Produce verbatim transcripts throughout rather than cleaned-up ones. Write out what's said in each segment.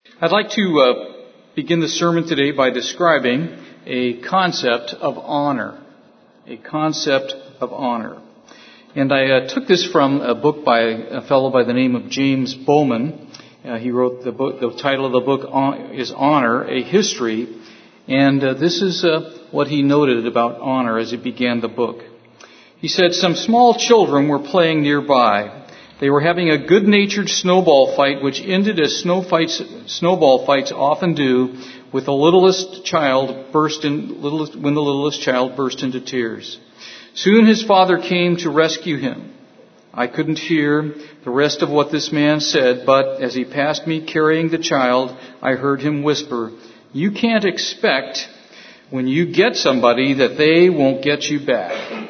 I'd like to uh, begin the sermon today by describing a concept of honor. A concept of honor. And I uh, took this from a book by a fellow by the name of James Bowman. Uh, he wrote the book, the title of the book is Honor, a History. And uh, this is uh, what he noted about honor as he began the book. He said, some small children were playing nearby. They were having a good-natured snowball fight, which ended as snow fights, snowball fights often do, with the littlest child burst in, littlest, when the littlest child burst into tears. Soon his father came to rescue him. I couldn't hear the rest of what this man said, but as he passed me carrying the child, I heard him whisper, "You can't expect when you get somebody that they won't get you back."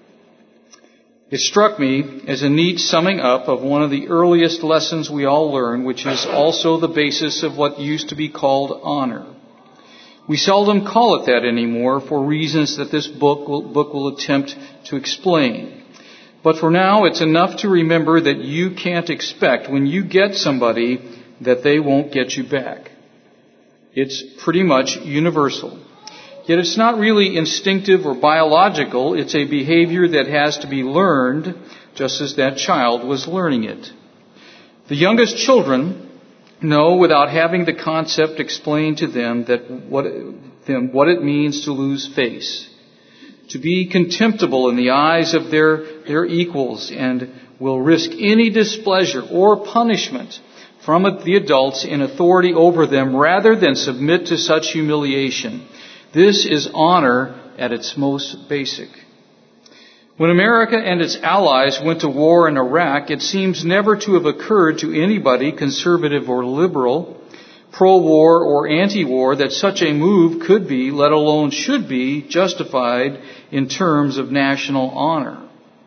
It struck me as a neat summing up of one of the earliest lessons we all learn, which is also the basis of what used to be called honor. We seldom call it that anymore for reasons that this book will, book will attempt to explain. But for now, it's enough to remember that you can't expect when you get somebody that they won't get you back. It's pretty much universal. Yet it's not really instinctive or biological. It's a behavior that has to be learned, just as that child was learning it. The youngest children know, without having the concept explained to them, that what, them what it means to lose face, to be contemptible in the eyes of their, their equals, and will risk any displeasure or punishment from the adults in authority over them rather than submit to such humiliation. This is honor at its most basic. When America and its allies went to war in Iraq, it seems never to have occurred to anybody, conservative or liberal, pro-war or anti-war, that such a move could be, let alone should be, justified in terms of national honor.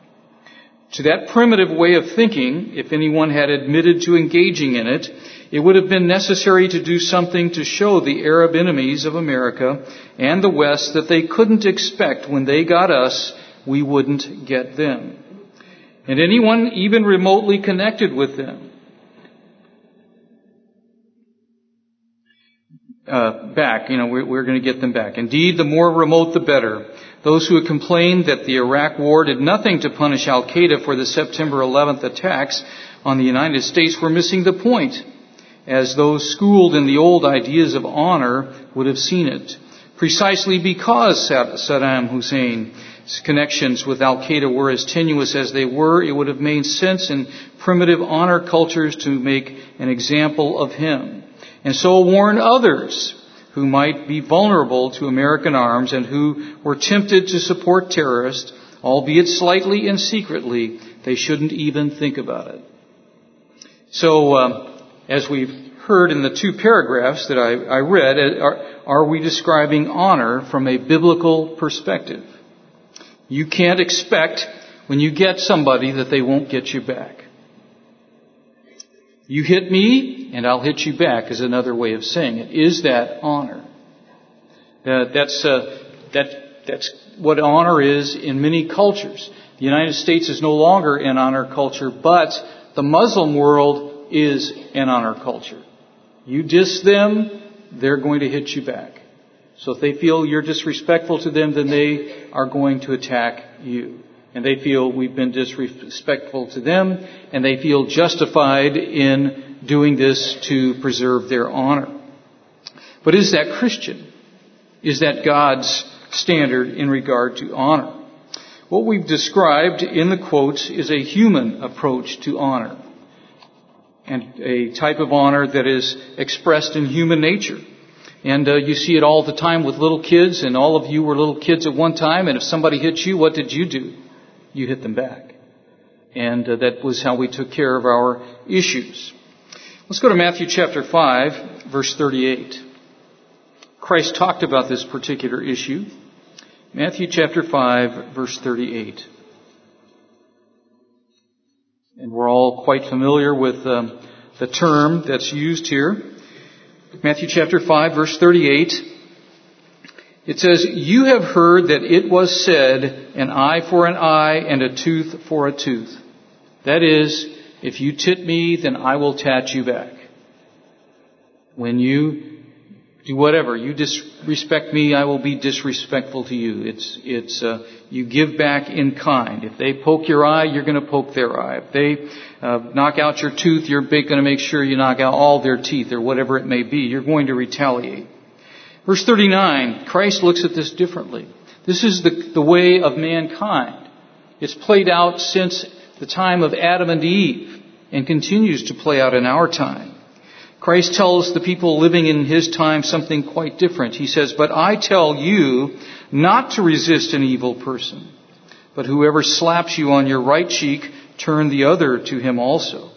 To that primitive way of thinking, if anyone had admitted to engaging in it, it would have been necessary to do something to show the Arab enemies of America and the West that they couldn't expect when they got us, we wouldn't get them. And anyone even remotely connected with them uh, back, you know, we're, we're going to get them back. Indeed, the more remote, the better. Those who had complained that the Iraq War did nothing to punish Al-Qaeda for the September eleventh attacks on the United States were missing the point, as those schooled in the old ideas of honor would have seen it. Precisely because Saddam Hussein's connections with Al-Qaeda were as tenuous as they were, it would have made sense in primitive honor cultures to make an example of him, and so warn others who might be vulnerable to American arms and who were tempted to support terrorists, albeit slightly and secretly, they shouldn't even think about it. So, uh, as we've heard in the two paragraphs that I, I read, are, are we describing honor from a biblical perspective? You can't expect when you get somebody that they won't get you back. You hit me, and I'll hit you back is another way of saying it. Is that honor? Uh, that's uh, that that's what honor is in many cultures. The United States is no longer an honor culture, but the Muslim world is an honor culture. You diss them, they're going to hit you back. So if they feel you're disrespectful to them, then they are going to attack you. And they feel we've been disrespectful to them, and they feel justified in doing this to preserve their honor. But is that Christian? Is that God's standard in regard to honor? What we've described in the quotes is a human approach to honor, and a type of honor that is expressed in human nature. And uh, you see it all the time with little kids, and all of you were little kids at one time, and if somebody hit you, what did you do? You hit them back. And uh, that was how we took care of our issues. Let's go to Matthew chapter five, verse thirty-eight. Christ talked about this particular issue. Matthew chapter five, verse thirty-eight. And we're all quite familiar with um, the term that's used here. Matthew chapter five, verse thirty-eight. It says, "You have heard that it was said, an eye for an eye and a tooth for a tooth. That is, if you tit me, then I will tat you back." When you do whatever, you disrespect me, I will be disrespectful to you. It's, it's, uh, you give back in kind. If they poke your eye, you're going to poke their eye. If they uh, knock out your tooth, you're going to make sure you knock out all their teeth or whatever it may be. You're going to retaliate. Verse thirty-nine, Christ looks at this differently. This is the, the way of mankind. It's played out since the time of Adam and Eve and continues to play out in our time. Christ tells the people living in his time something quite different. He says, "But I tell you not to resist an evil person, but whoever slaps you on your right cheek, turn the other to him also.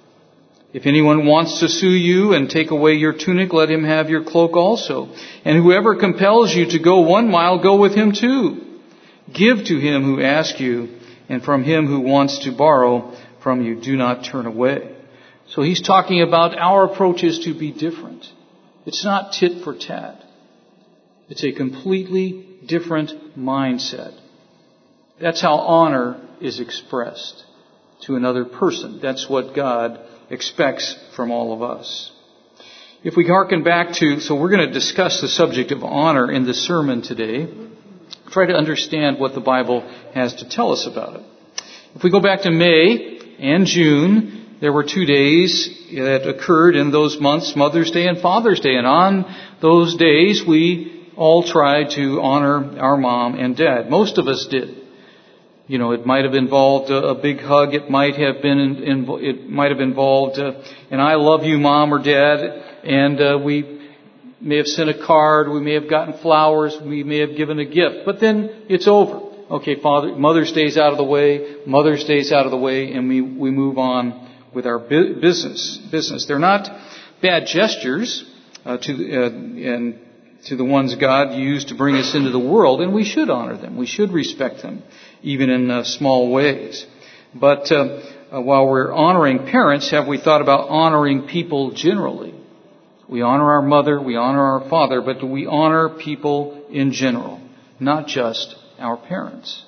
If anyone wants to sue you and take away your tunic, let him have your cloak also. And whoever compels you to go one mile, go with him too. Give to him who asks you, and from him who wants to borrow from you, do not turn away." So he's talking about our approach is to be different. It's not tit for tat. It's a completely different mindset. That's how honor is expressed to another person. That's what God expects from all of us. If we hearken back to, so we're going to discuss the subject of honor in the sermon today. Try to understand what the Bible has to tell us about it. If we go back to May and June, there were two days that occurred in those months, Mother's Day and Father's Day. And on those days, we all tried to honor our mom and dad. Most of us did. You know, it might have involved a, a big hug. It might have been, in, in, it might have involved uh, an "I love you, Mom" or Dad. And uh, we may have sent a card. We may have gotten flowers. We may have given a gift. But then it's over. Okay, Father, Mother's Day's out of the way. Mother's Day's out of the way, and we we move on with our business. Business. They're not bad gestures uh, to uh, and to the ones God used to bring us into the world, and we should honor them. We should respect them, even in uh, small ways. But uh, uh, while we're honoring parents, have we thought about honoring people generally? We honor our mother, we honor our father, but do we honor people in general, not just our parents?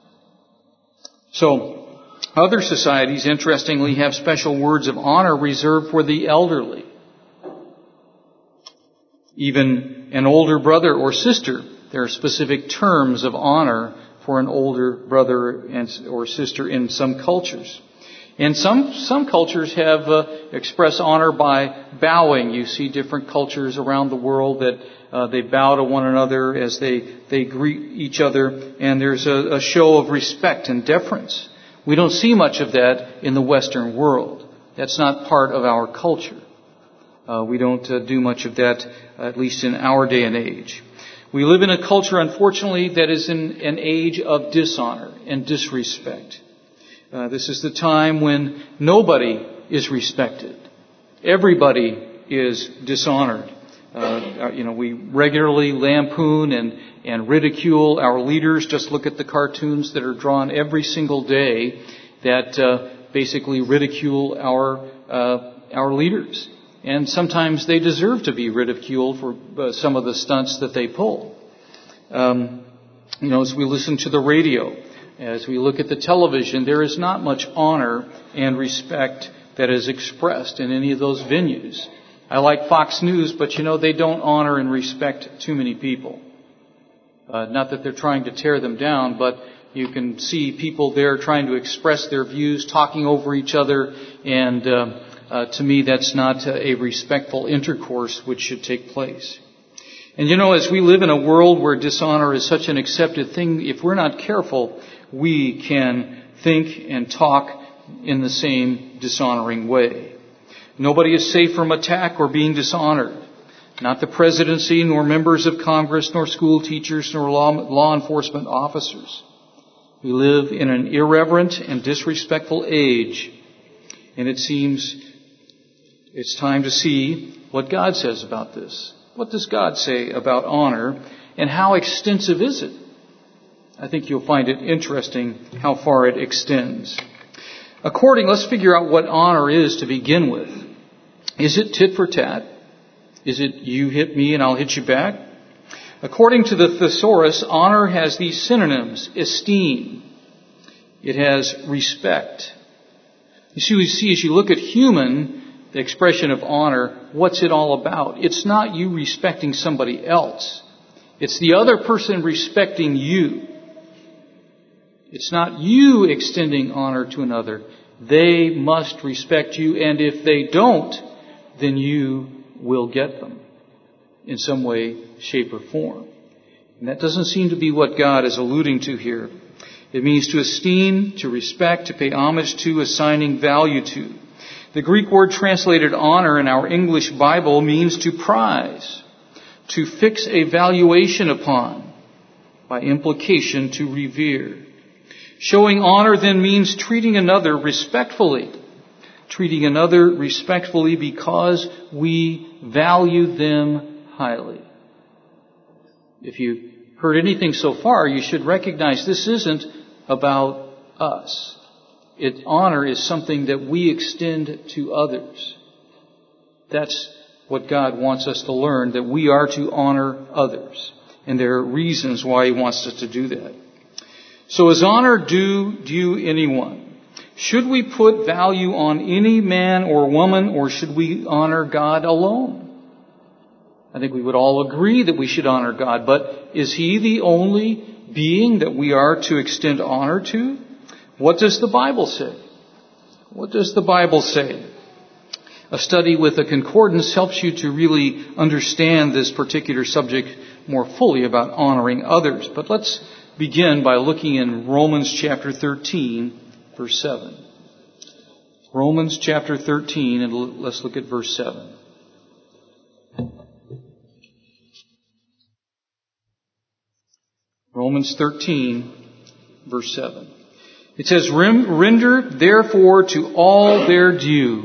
So, other societies, interestingly, have special words of honor reserved for the elderly. Even an older brother or sister, there are specific terms of honor for an older brother and or sister in some cultures. And some some cultures have uh, expressed honor by bowing. You see different cultures around the world that uh, they bow to one another as they, they greet each other, and there's a, a show of respect and deference. We don't see much of that in the Western world. That's not part of our culture. Uh, we don't uh, do much of that, uh, at least in our day and age. We live in a culture, unfortunately, that is in an age of dishonor and disrespect. Uh, this is the time when nobody is respected. Everybody is dishonored. Uh, you know, we regularly lampoon and, and ridicule our leaders. Just look at the cartoons that are drawn every single day that uh, basically ridicule our uh, our leaders. And sometimes they deserve to be ridiculed for uh, some of the stunts that they pull. Um, you know, as we listen to the radio, as we look at the television, there is not much honor and respect that is expressed in any of those venues. I like Fox News, but you know, they don't honor and respect too many people. Uh, not that they're trying to tear them down, but you can see people there trying to express their views, talking over each other, and uh, uh, to me, that's not a respectful intercourse which should take place. And you know, as we live in a world where dishonor is such an accepted thing, if we're not careful, we can think and talk in the same dishonoring way. Nobody is safe from attack or being dishonored. Not the presidency, nor members of Congress, nor school teachers, nor law, law enforcement officers. We live in an irreverent and disrespectful age, and it seems it's time to see what God says about this. What does God say about honor, and how extensive is it? I think you'll find it interesting how far it extends. According, let's figure out what honor is to begin with. Is it tit for tat? Is it you hit me and I'll hit you back? According to the thesaurus, honor has these synonyms: esteem. It has respect. You see, we see as you look at human the expression of honor, what's it all about? It's not you respecting somebody else. It's the other person respecting you. It's not you extending honor to another. They must respect you, and if they don't, then you will get them in some way, shape, or form. And that doesn't seem to be what God is alluding to here. It means to esteem, to respect, to pay homage to, assigning value to. The Greek word translated honor in our English Bible means to prize, to fix a valuation upon, by implication to revere. Showing honor then means treating another respectfully, treating another respectfully because we value them highly. If you heard anything so far, you should recognize this isn't about us. It, honor is something that we extend to others. That's what God wants us to learn, that we are to honor others. And there are reasons why He wants us to do that. So is honor due due anyone? Should we put value on any man or woman, or should we honor God alone? I think we would all agree that we should honor God, but is He the only being that we are to extend honor to? What does the Bible say? What does the Bible say? A study with a concordance helps you to really understand this particular subject more fully about honoring others. But let's begin by looking in Romans chapter thirteen, verse seven. Romans chapter thirteen, and let's look at verse seven. Romans thirteen, verse seven. It says, "Render therefore to all their due."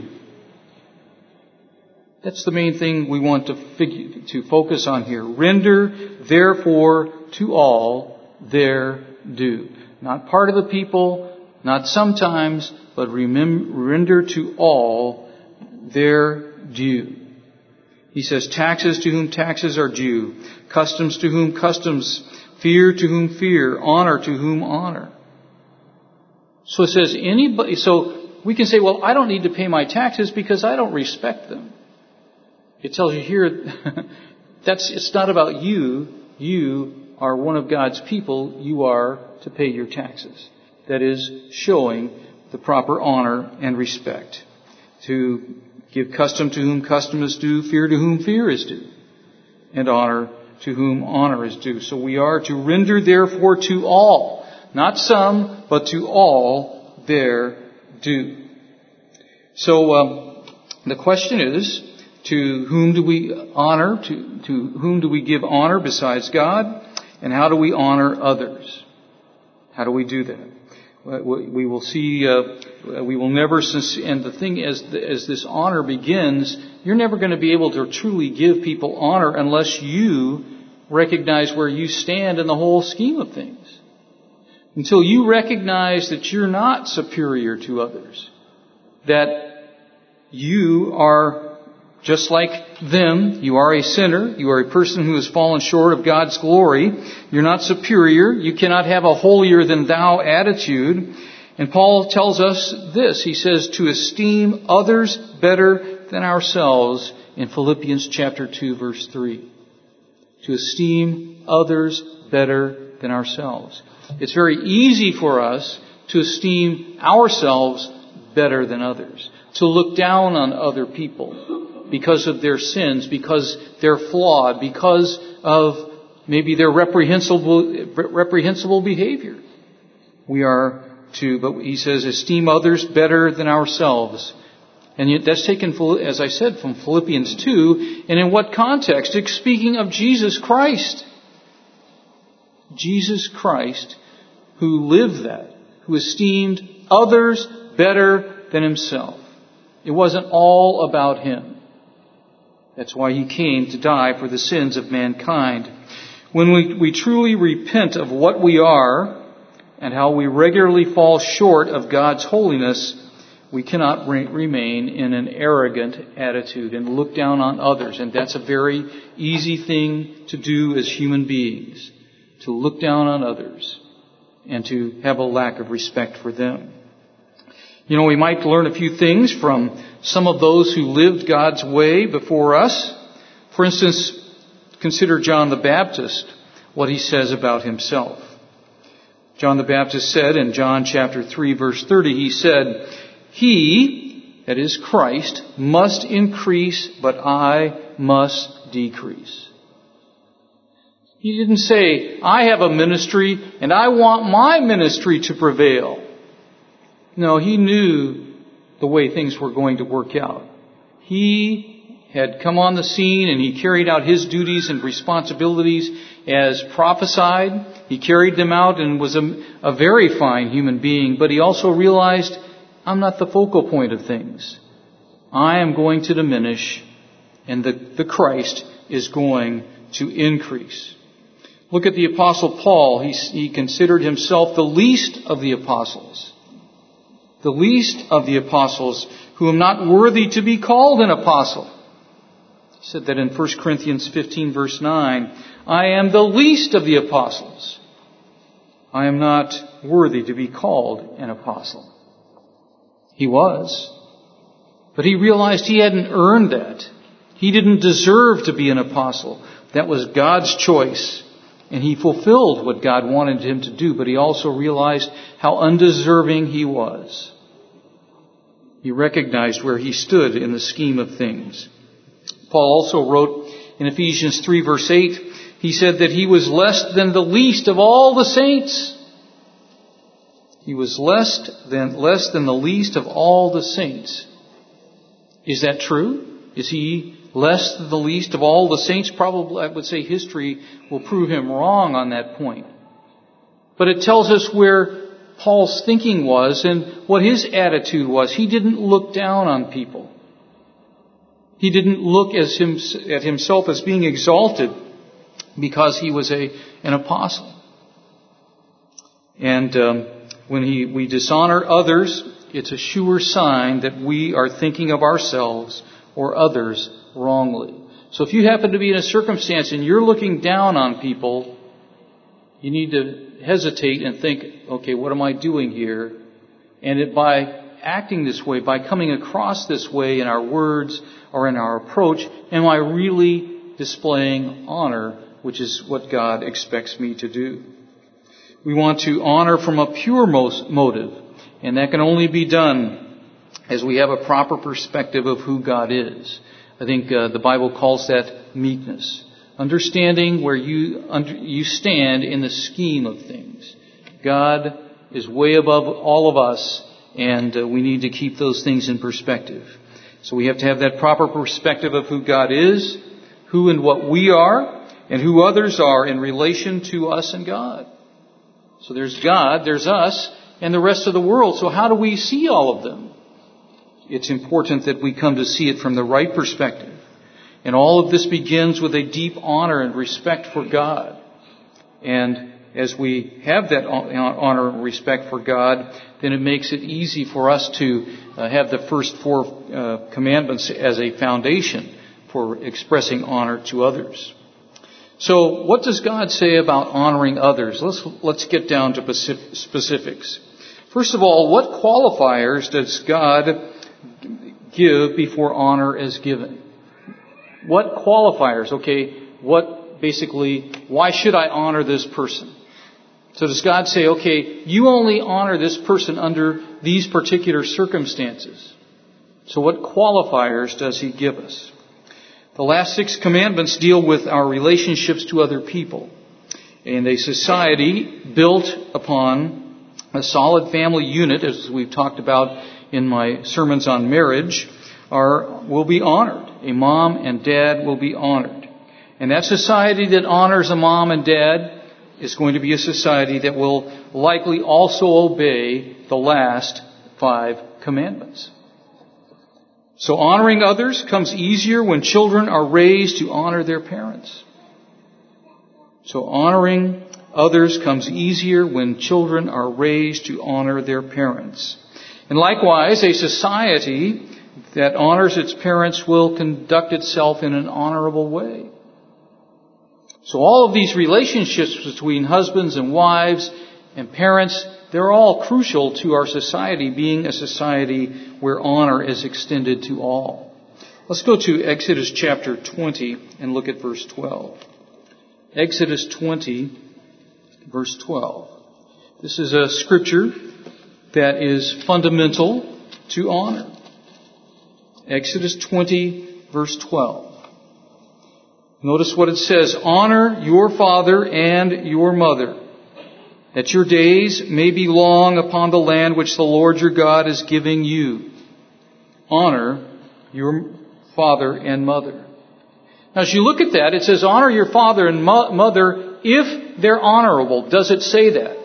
That's the main thing we want to figure, to focus on here. Render therefore to all their due. Not part of the people, not sometimes, but remember, render to all their due. He says, taxes to whom taxes are due, customs to whom customs, fear to whom fear, honor to whom honor. So it says anybody, so we can say, well, I don't need to pay my taxes because I don't respect them. It tells you here, that's, it's not about you. You are one of God's people. You are to pay your taxes. That is showing the proper honor and respect. To give custom to whom custom is due, fear to whom fear is due, and honor to whom honor is due. So we are to render therefore to all, not some, but to all their due. So um, the question is, to whom do we honor? To, to whom do we give honor besides God? And how do we honor others? How do we do that? We will see, uh, we will never, and the thing is, as this honor begins, you're never going to be able to truly give people honor unless you recognize where you stand in the whole scheme of things. Until you recognize that you're not superior to others, that you are just like them, you are a sinner, you are a person who has fallen short of God's glory. You're not superior. You cannot have a holier than thou attitude. And Paul tells us this. He says to esteem others better than ourselves in Philippians chapter two, verse three. To esteem others better than ourselves. It's very easy for us to esteem ourselves better than others. To look down on other people because of their sins, because they're flawed, because of maybe their reprehensible reprehensible behavior. We are to, but he says, esteem others better than ourselves. And yet that's taken, as I said, from Philippians two. And in what context? It's speaking of Jesus Christ. Jesus Christ, who lived that, who esteemed others better than himself. It wasn't all about him. That's why he came to die for the sins of mankind. When we, we truly repent of what we are and how we regularly fall short of God's holiness, we cannot re- remain in an arrogant attitude and look down on others. And that's a very easy thing to do as human beings, to look down on others and to have a lack of respect for them. You know, we might learn a few things from some of those who lived God's way before us. For instance, consider John the Baptist, what he says about himself. John the Baptist said in John chapter three, verse thirty, he said, "He," that is Christ, "must increase, but I must decrease." He didn't say, "I have a ministry and I want my ministry to prevail." No, he knew the way things were going to work out. He had come on the scene and he carried out his duties and responsibilities as prophesied. He carried them out and was a, a very fine human being, but he also realized, I'm not the focal point of things. I am going to diminish and the, the Christ is going to increase. Look at the Apostle Paul. He, he considered himself the least of the apostles. The least of the apostles, who am not worthy to be called an apostle. He said that in First Corinthians fifteen, verse nine, I am the least of the apostles. I am not worthy to be called an apostle. He was. But he realized he hadn't earned that. He didn't deserve to be an apostle. That was God's choice. And he fulfilled what God wanted him to do, but he also realized how undeserving he was. He recognized where he stood in the scheme of things. Paul also wrote in Ephesians three, verse eight, he said that he was less than the least of all the saints. He was less than, less than the least of all the saints. Is that true? Is he less than the least of all the saints? Probably, I would say history will prove him wrong on that point. But it tells us where Paul's thinking was and what his attitude was. He didn't look down on people. He didn't look as him, at himself as being exalted because he was a an apostle. And um, when he, we dishonor others, it's a sure sign that we are thinking of ourselves or others wrongly. So if you happen to be in a circumstance and you're looking down on people, you need to hesitate and think, okay, what am I doing here? And it, by acting this way, by coming across this way in our words or in our approach, am I really displaying honor, which is what God expects me to do? We want to honor from a pure motive, and that can only be done as we have a proper perspective of who God is. I think uh, the Bible calls that meekness. Understanding where you under, you stand in the scheme of things. God is way above all of us, and uh, we need to keep those things in perspective. So we have to have that proper perspective of who God is, who and what we are, and who others are in relation to us and God. So there's God, there's us, and the rest of the world. So how do we see all of them? It's important that we come to see it from the right perspective. And all of this begins with a deep honor and respect for God. And as we have that honor and respect for God, then it makes it easy for us to uh, have the first four uh, commandments as a foundation for expressing honor to others. So what does God say about honoring others? Let's, let's get down to specifics. First of all, what qualifiers does God give before honor is given? What qualifiers? Okay, what basically, why should I honor this person? So does God say, okay, you only honor this person under these particular circumstances? So what qualifiers does He give us? The last six commandments deal with our relationships to other people. And a society built upon a solid family unit, as we've talked about in my sermons on marriage, are will be honored. A mom and dad will be honored. And that society that honors a mom and dad is going to be a society that will likely also obey the last five commandments. So honoring others comes easier when children are raised to honor their parents. So honoring others comes easier when children are raised to honor their parents. And likewise, a society that honors its parents will conduct itself in an honorable way. So all of these relationships between husbands and wives and parents they're all crucial to our society, being a society where honor is extended to all. Let's go to Exodus chapter twenty and look at verse twelve. Exodus twenty, verse twelve. This is a scripture that is fundamental to honor. Exodus twenty, verse twelve. Notice what it says. Honor your father and your mother, that your days may be long upon the land which the Lord your God is giving you. Honor your father and mother. Now, as you look at that, it says, honor your father and mo- mother if they're honorable. Does it say that?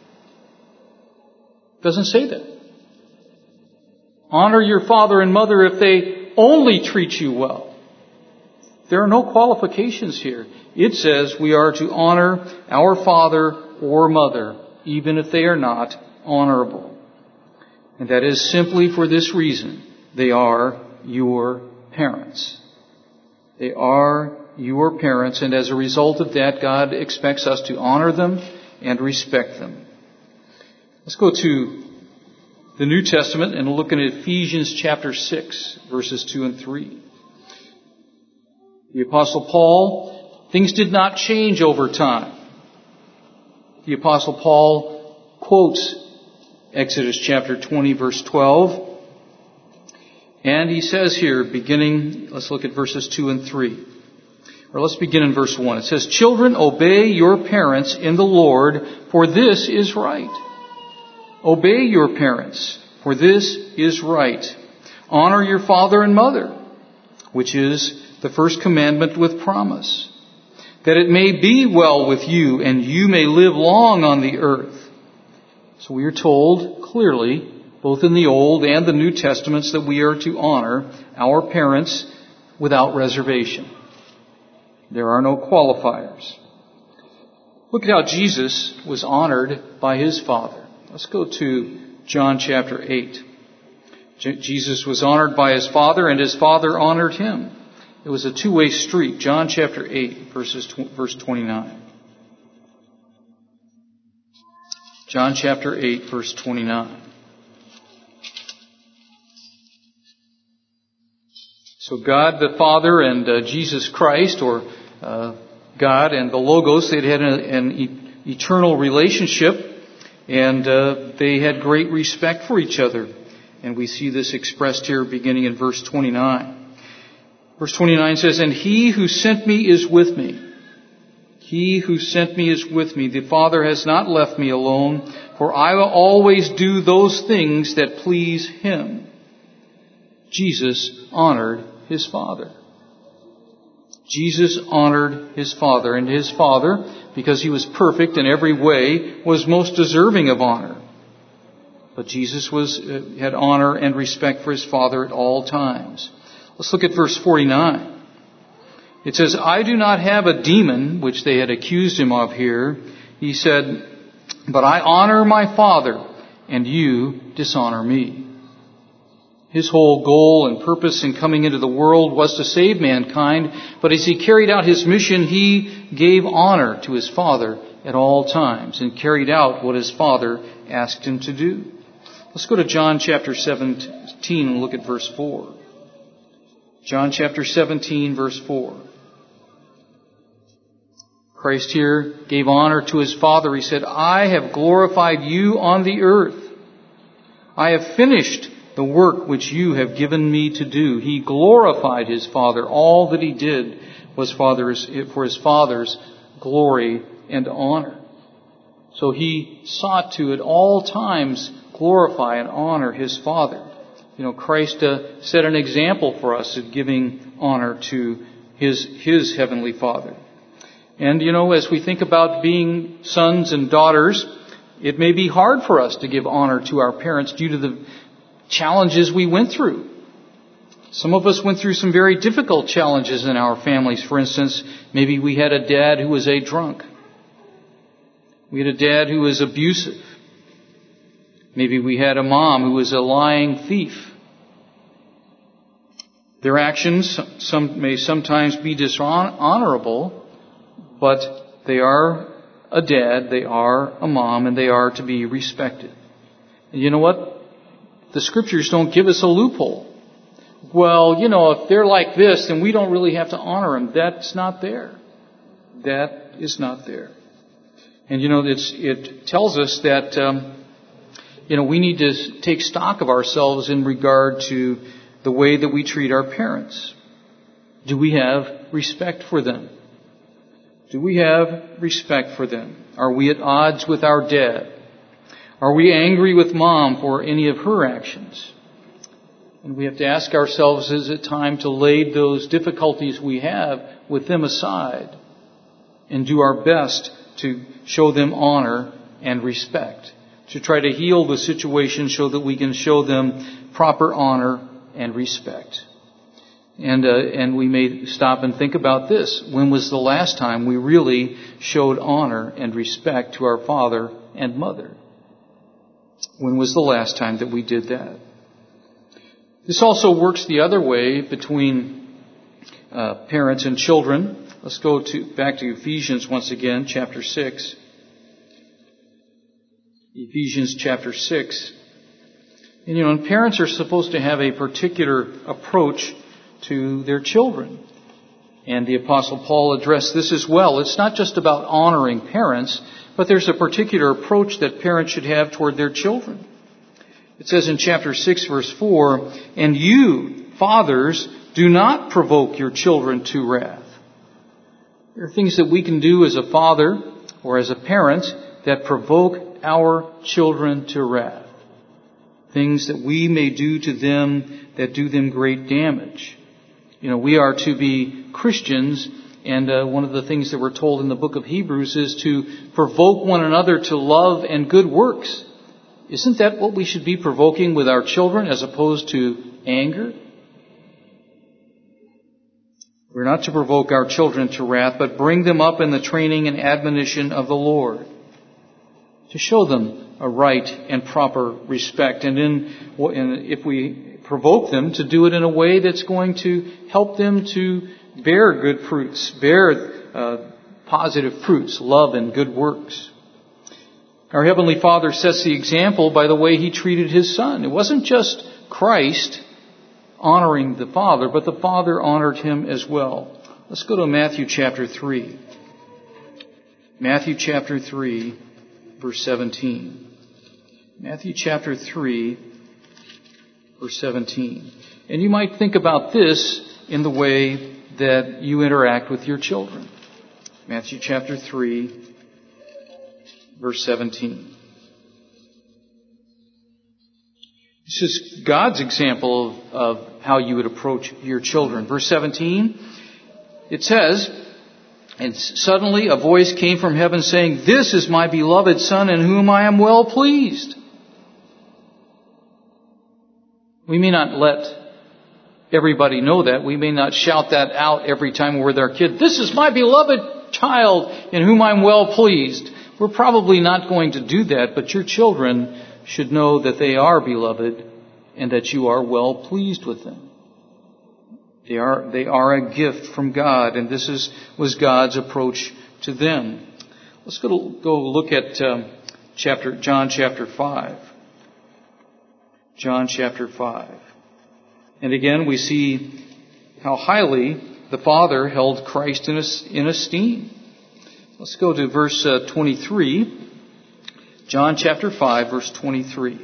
Doesn't say that. Honor your father and mother if they only treat you well. There are no qualifications here. It says we are to honor our father or mother, even if they are not honorable. And that is simply for this reason. They are your parents. They are your parents, and as a result of that, God expects us to honor them and respect them. Let's go to the New Testament and look at Ephesians chapter six, verses two and three. The Apostle Paul, things did not change over time. The Apostle Paul quotes Exodus chapter twenty, verse twelve. And he says here, beginning, let's look at verses two and three. Or let's begin in verse one. It says, children, obey your parents in the Lord, for this is right. Obey your parents, for this is right. Honor your father and mother, which is the first commandment with promise, that it may be well with you and you may live long on the earth. So we are told clearly, both in the Old and the New Testaments, that we are to honor our parents without reservation. There are no qualifiers. Look at how Jesus was honored by his Father. Let's go to John chapter eight. Je- Jesus was honored by his Father, and his Father honored him. It was a two-way street. John chapter eight, verses tw- verse twenty-nine. John chapter eight, verse twenty-nine. So God the Father and uh, Jesus Christ, or uh, God and the Logos, they'd had a, an e- eternal relationship, and uh, they had great respect for each other. And we see this expressed here beginning in verse twenty-nine. Verse twenty-nine says, and he who sent me is with me. He who sent me is with me. The Father has not left me alone, for I will always do those things that please him. Jesus honored his Father. Jesus honored his Father, and his Father, because he was perfect in every way, was most deserving of honor. But Jesus was uh, had honor and respect for his Father at all times. Let's look at verse forty-nine. It says, I do not have a demon, which they had accused him of here. He said, but I honor my Father, and you dishonor me. His whole goal and purpose in coming into the world was to save mankind, but as he carried out his mission, he gave honor to his Father at all times and carried out what his Father asked him to do. Let's go to John chapter seventeen and look at verse four. John chapter seventeen, verse four. Christ here gave honor to his Father. He said, I have glorified you on the earth. I have finished the work which you have given me to do. He glorified his Father. All that he did was father's, for his Father's glory and honor. So he sought to at all times glorify and honor his Father. You know, Christ uh, set an example for us of giving honor to his, his heavenly Father. And, you know, as we think about being sons and daughters, it may be hard for us to give honor to our parents due to the challenges we went through. Some of us went through some very difficult challenges in our families. For instance, maybe we had a dad who was a drunk. We had a dad who was abusive. Maybe we had a mom who was a lying thief. Their actions some may sometimes be dishonorable, but they are a dad, they are a mom, and they are to be respected. And you know what? The Scriptures don't give us a loophole. Well, you know, if they're like this, then we don't really have to honor them. That's not there. That is not there. And you know, it's, it tells us that, um, you know, we need to take stock of ourselves in regard to the way that we treat our parents. Do we have respect for them? Do we have respect for them? Are we at odds with our dad? Are we angry with mom for any of her actions? And we have to ask ourselves, is it time to lay those difficulties we have with them aside and do our best to show them honor and respect, to try to heal the situation so that we can show them proper honor and respect? And uh, and we may stop and think about this. When was the last time we really showed honor and respect to our father and mother? When was the last time that we did that? This also works the other way between uh, parents and children. Let's go to back to Ephesians once again, chapter six. Ephesians chapter six. And you know, and parents are supposed to have a particular approach to their children. And the Apostle Paul addressed this as well. It's not just about honoring parents, but there's a particular approach that parents should have toward their children. It says in chapter six, verse four, "And you, fathers, do not provoke your children to wrath." There are things that we can do as a father or as a parent that provoke our children to wrath. Things that we may do to them that do them great damage. You know, we are to be Christians, and uh, one of the things that we're told in the book of Hebrews is to provoke one another to love and good works. Isn't that what we should be provoking with our children as opposed to anger? We're not to provoke our children to wrath, but bring them up in the training and admonition of the Lord, to show them a right and proper respect. And in, and if we provoke them, to do it in a way that's going to help them to bear good fruits, bear uh, positive fruits, love and good works. Our Heavenly Father sets the example by the way He treated His Son. It wasn't just Christ honoring the Father, but the Father honored Him as well. Let's go to Matthew chapter three. Matthew chapter three, verse seventeen. Matthew chapter three, verse seventeen. And you might think about this in the way that you interact with your children. Matthew chapter three, verse seventeen. This is God's example of, of how you would approach your children. Verse seventeen, it says, "And suddenly a voice came from heaven saying, 'This is my beloved Son in whom I am well pleased.'" We may not let everybody know that. We may not shout that out every time we're with our kid. "This is my beloved child in whom I'm well pleased." We're probably not going to do that, but your children should know that they are beloved and that you are well pleased with them. They are, they are a gift from God, and this is, was God's approach to them. Let's go, go look at um, chapter John chapter five. John chapter five. And again, we see how highly the Father held Christ in, in esteem. Let's go to verse uh, twenty-three. John chapter five, verse twenty-three.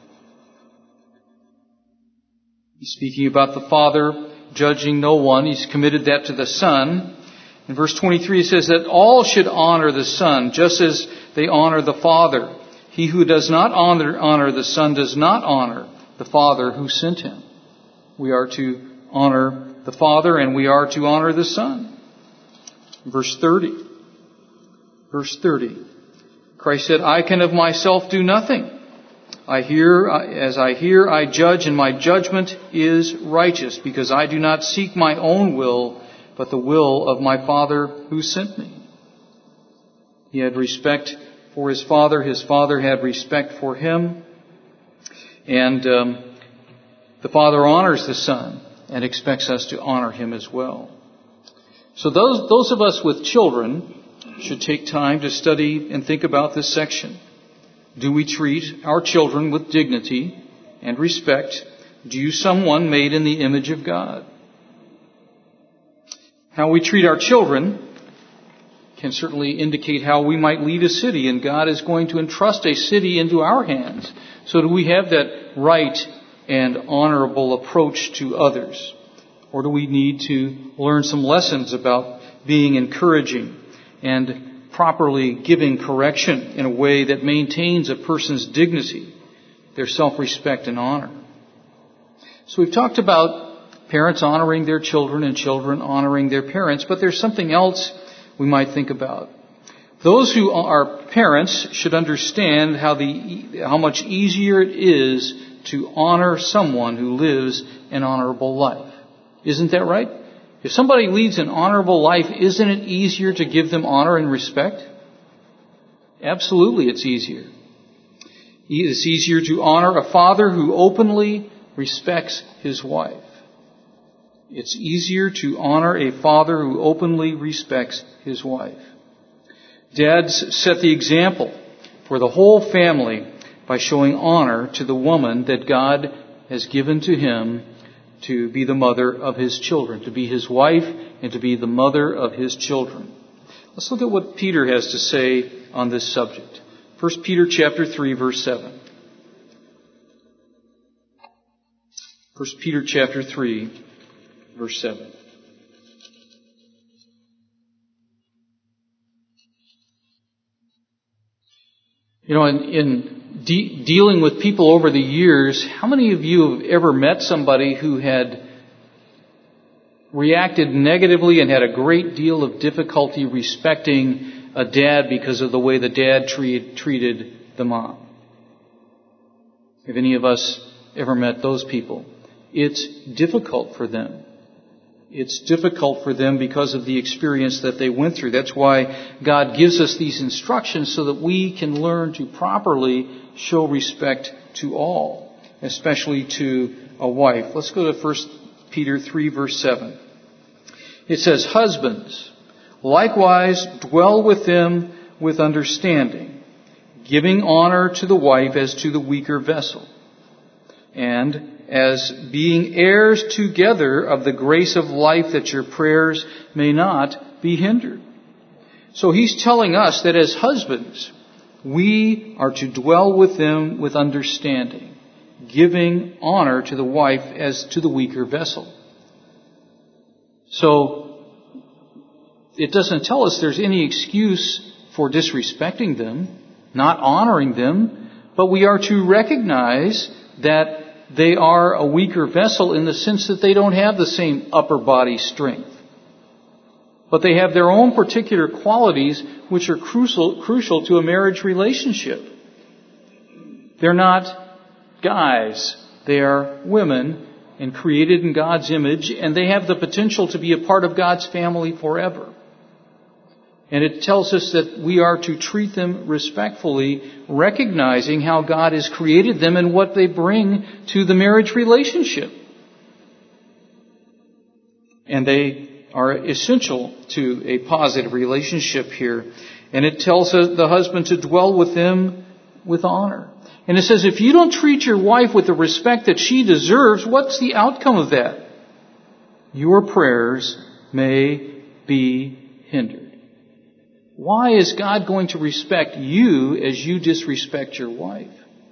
He's speaking about the Father judging no one. He's committed that to the Son. In verse twenty-three, it says that all should honor the Son, just as they honor the Father. He who does not honor, honor the Son does not honor the Father who sent Him. We are to honor the Father, and we are to honor the Son. Verse thirty. Verse thirty. Christ said, "I can of myself do nothing. I hear, as I hear, I judge, and my judgment is righteous, because I do not seek my own will, but the will of my Father who sent me." He had respect for His Father. His Father had respect for Him. And um, the Father honors the Son and expects us to honor Him as well. So those, those of us with children, should take time to study and think about this section. Do we treat our children with dignity and respect? Do you someone made in the image of God? How we treat our children can certainly indicate how we might lead a city, and God is going to entrust a city into our hands. So do we have that right and honorable approach to others? Or do we need to learn some lessons about being encouraging and properly giving correction in a way that maintains a person's dignity, their self-respect and honor? So we've talked about parents honoring their children and children honoring their parents, but there's something else we might think about. Those who are parents should understand how the how much easier it is to honor someone who lives an honorable life. Isn't that right? If somebody leads an honorable life, isn't it easier to give them honor and respect? Absolutely, it's easier. It's easier to honor a father who openly respects his wife. It's easier to honor a father who openly respects his wife. Dads set the example for the whole family by showing honor to the woman that God has given to him to be the mother of his children, to be his wife and to be the mother of his children. Let's look at what Peter has to say on this subject. First Peter chapter three, verse seven. First Peter chapter three, verse seven. You know, in, in de- dealing with people over the years, how many of you have ever met somebody who had reacted negatively and had a great deal of difficulty respecting a dad because of the way the dad treat, treated the mom? Have any of us ever met those people? It's difficult for them. It's difficult for them because of the experience that they went through. That's why God gives us these instructions so that we can learn to properly show respect to all, especially to a wife. Let's go to First Peter three, verse seven. It says, "Husbands, likewise dwell with them with understanding, giving honor to the wife as to the weaker vessel, and as being heirs together of the grace of life, that your prayers may not be hindered." So he's telling us that as husbands, we are to dwell with them with understanding, giving honor to the wife as to the weaker vessel. So it doesn't tell us there's any excuse for disrespecting them, not honoring them, but we are to recognize that they are a weaker vessel in the sense that they don't have the same upper body strength. But they have their own particular qualities which are crucial, crucial to a marriage relationship. They're not guys. They are women and created in God's image, and they have the potential to be a part of God's family forever. And it tells us that we are to treat them respectfully, recognizing how God has created them and what they bring to the marriage relationship. And they are essential to a positive relationship here. And it tells the husband to dwell with them with honor. And it says, if you don't treat your wife with the respect that she deserves, what's the outcome of that? Your prayers may be hindered. Why is God going to respect you as you disrespect your wife?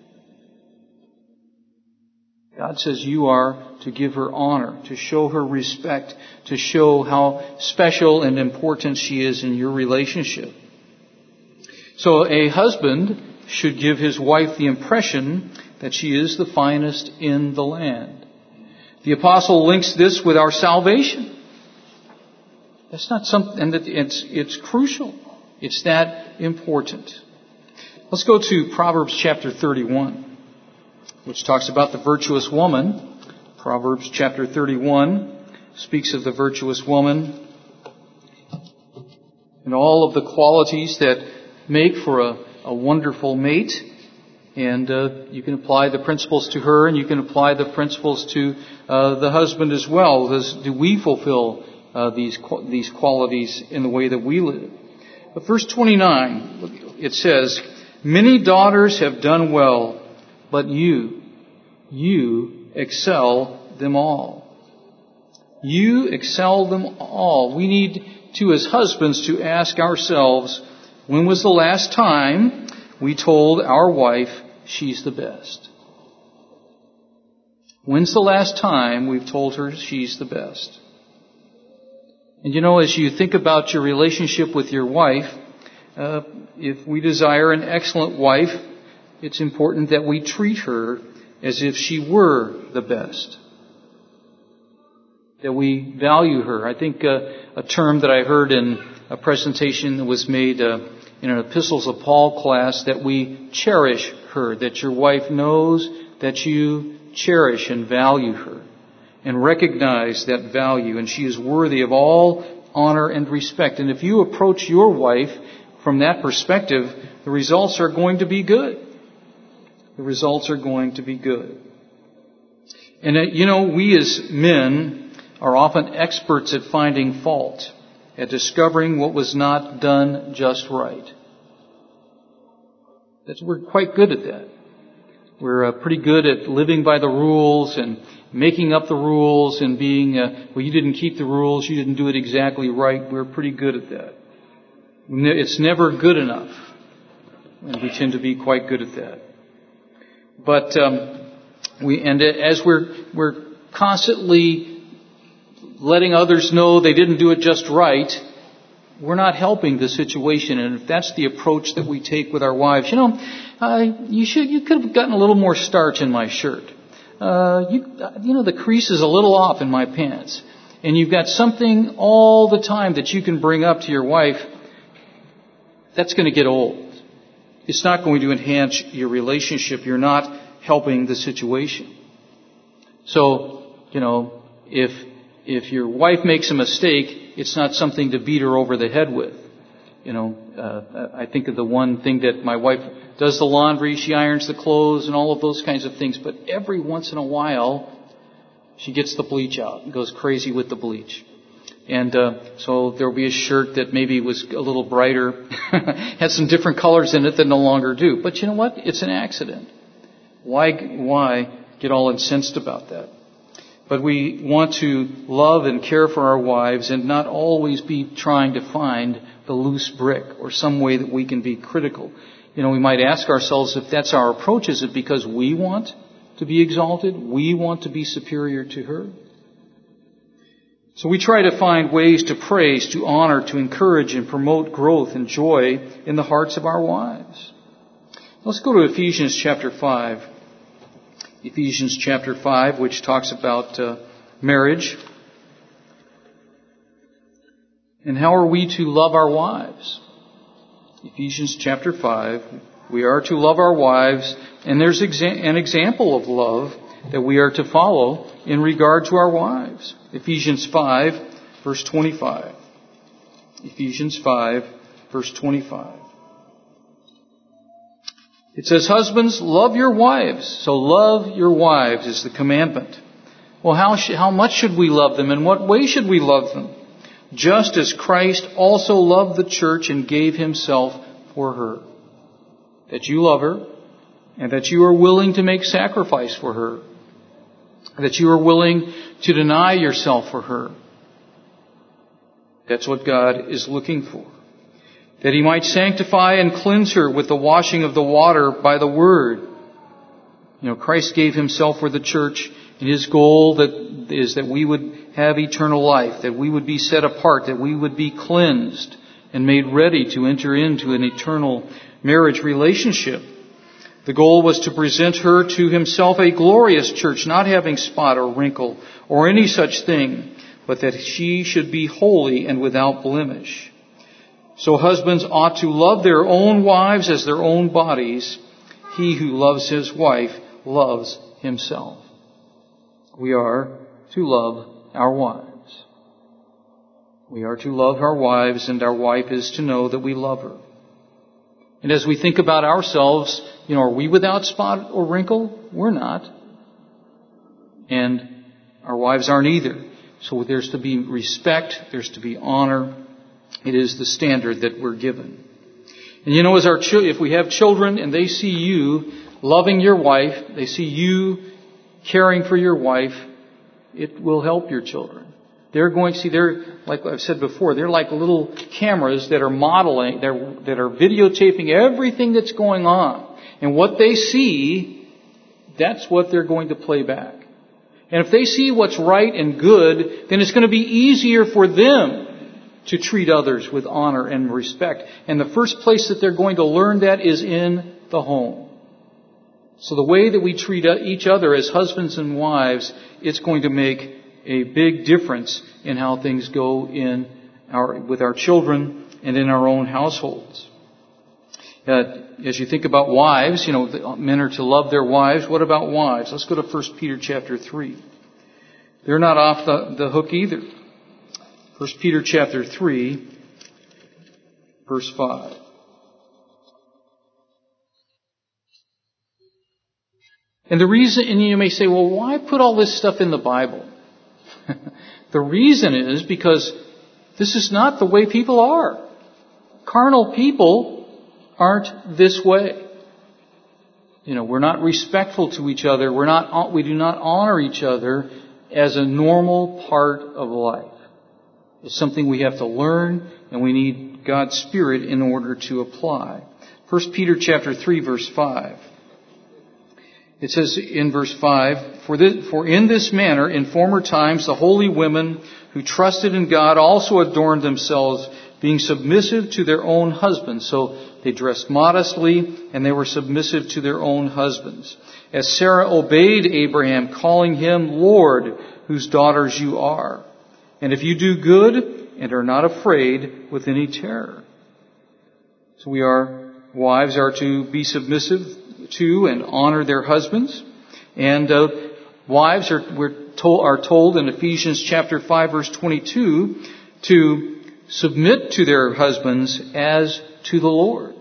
God says you are to give her honor, to show her respect, to show how special and important she is in your relationship. So a husband should give his wife the impression that she is the finest in the land. The apostle links this with our salvation. That's not something that it's it's crucial. It's that important. Let's go to Proverbs chapter thirty-one, which talks about the virtuous woman. Proverbs chapter thirty-one speaks of the virtuous woman and all of the qualities that make for a, a wonderful mate. And uh, you can apply the principles to her, and you can apply the principles to uh, the husband as well. Does, do we fulfill uh, these these qualities in the way that we live? But verse twenty-nine, it says, many daughters have done well, but you, you excel them all. You excel them all. We need to, as husbands, to ask ourselves, when was the last time we told our wife she's the best? When's the last time we've told her she's the best? And you know, as you think about your relationship with your wife, uh, if we desire an excellent wife, it's important that we treat her as if she were the best. That we value her. I think uh, a term that I heard in a presentation that was made uh, in an Epistles of Paul class, that we cherish her, that your wife knows that you cherish and value her and recognize that value, and she is worthy of all honor and respect. And if you approach your wife from that perspective, the results are going to be good. The results are going to be good. And uh, you know, we as men are often experts at finding fault, at discovering what was not done just right. That's, we're quite good at that. We're uh, pretty good at living by the rules and making up the rules and being, uh, well, you didn't keep the rules, you didn't do it exactly right. We're pretty good at that. It's never good enough. And we tend to be quite good at that. But um, we, and as we're we're constantly letting others know they didn't do it just right, we're not helping the situation. And if that's the approach that we take with our wives, you know, uh, you should you could have gotten a little more starch in my shirt. Uh, you you know, the crease is a little off in my pants, and you've got something all the time that you can bring up to your wife. That's going to get old. It's not going to enhance your relationship. You're not helping the situation. So, you know, if if your wife makes a mistake, it's not something to beat her over the head with. You know, uh, I think of the one thing that my wife does the laundry, she irons the clothes and all of those kinds of things. But every once in a while, she gets the bleach out and goes crazy with the bleach. And uh, so there will be a shirt that maybe was a little brighter, had some different colors in it that no longer do. But you know what? It's an accident. Why, why get all incensed about that? But we want to love and care for our wives and not always be trying to find the loose brick or some way that we can be critical. You know, we might ask ourselves, if that's our approach, is it because we want to be exalted? We want to be superior to her? So we try to find ways to praise, to honor, to encourage, and promote growth and joy in the hearts of our wives. Let's go to Ephesians chapter five. Ephesians chapter five, which talks about uh, marriage. And how are we to love our wives? Ephesians chapter five. We are to love our wives, and there's exa- an example of love that we are to follow in regard to our wives. Ephesians five, verse twenty-five. Ephesians five, verse twenty-five. It says, husbands, love your wives. So love your wives is the commandment. Well, how sh- how much should we love them? In what way should we love them? Just as Christ also loved the church and gave himself for her. That you love her, and that you are willing to make sacrifice for her. That you are willing to deny yourself for her. That's what God is looking for. That he might sanctify and cleanse her with the washing of the water by the word. You know, Christ gave himself for the church, and his goal that is that we would have eternal life, that we would be set apart, that we would be cleansed and made ready to enter into an eternal marriage relationship. The goal was to present her to himself a glorious church, not having spot or wrinkle or any such thing, but that she should be holy and without blemish. So husbands ought to love their own wives as their own bodies. He who loves his wife loves himself. We are to love our wives. We are to love our wives, and our wife is to know that we love her. And as we think about ourselves, you know, are we without spot or wrinkle? We're not. And our wives aren't either. So there's to be respect, there's to be honor, It is the standard that we're given. And you know, as our ch- if we have children and they see you loving your wife, they see you caring for your wife, it will help your children. They're going to see, they're, like I've said before, they're like little cameras that are modeling, they're, that are videotaping everything that's going on. And what they see, that's what they're going to play back. And if they see what's right and good, then it's going to be easier for them to treat others with honor and respect. And the first place that they're going to learn that is in the home. So the way that we treat each other as husbands and wives, it's going to make a big difference in how things go in our, with our children and in our own households. Uh, as you think about wives, you know, men are to love their wives. What about wives? Let's go to First Peter chapter three. They're not off the, the hook either. First Peter chapter three, verse five. And the reason, and you may say, well, why put all this stuff in the Bible? The reason is because this is not the way people are. Carnal people aren't this way. You know, we're not respectful to each other. We're not, we do not honor each other as a normal part of life. It's something we have to learn, and we need God's Spirit in order to apply. First Peter chapter three, verse five. It says in verse five, for, this, for in this manner, in former times, the holy women who trusted in God also adorned themselves, being submissive to their own husbands. So they dressed modestly, and they were submissive to their own husbands. As Sarah obeyed Abraham, calling him Lord, whose daughters you are. And if you do good and are not afraid with any terror. So we are, wives are to be submissive to and honor their husbands. And uh, wives are, we're told, are told in Ephesians chapter five, verse twenty-two, to submit to their husbands as to the Lord.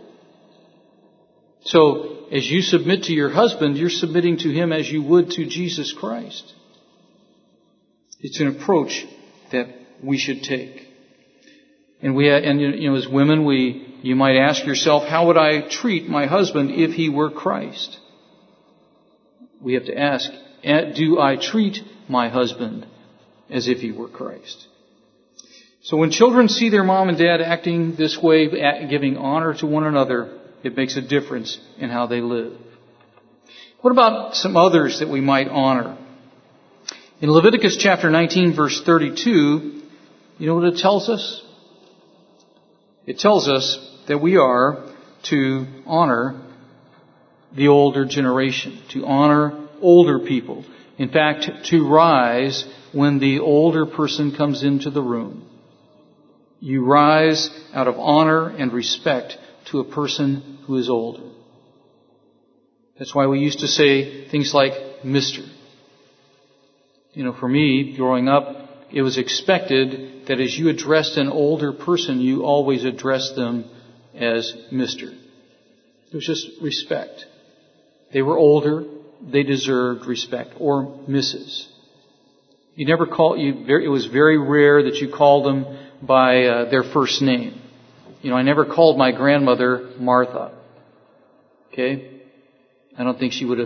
So, as you submit to your husband, you're submitting to him as you would to Jesus Christ. It's an approach that we should take. And we, and you know, as women, we, you might ask yourself, how would I treat my husband if he were Christ? We have to ask, do I treat my husband as if he were Christ? So when children see their mom and dad acting this way, giving honor to one another, it makes a difference in how they live. What about some others that we might honor? In Leviticus chapter nineteen, verse thirty-two, you know what it tells us? It tells us that we are to honor the older generation, to honor older people. In fact, to rise when the older person comes into the room. You rise out of honor and respect to a person who is older. That's why we used to say things like Mister You know, for me, growing up, it was expected that as you addressed an older person, you always addressed them as Mister It was just respect. They were older, they deserved respect. Or Missus You never call, you, it was very rare that you called them by uh, their first name. You know, I never called my grandmother Martha. Okay? I don't think she would have,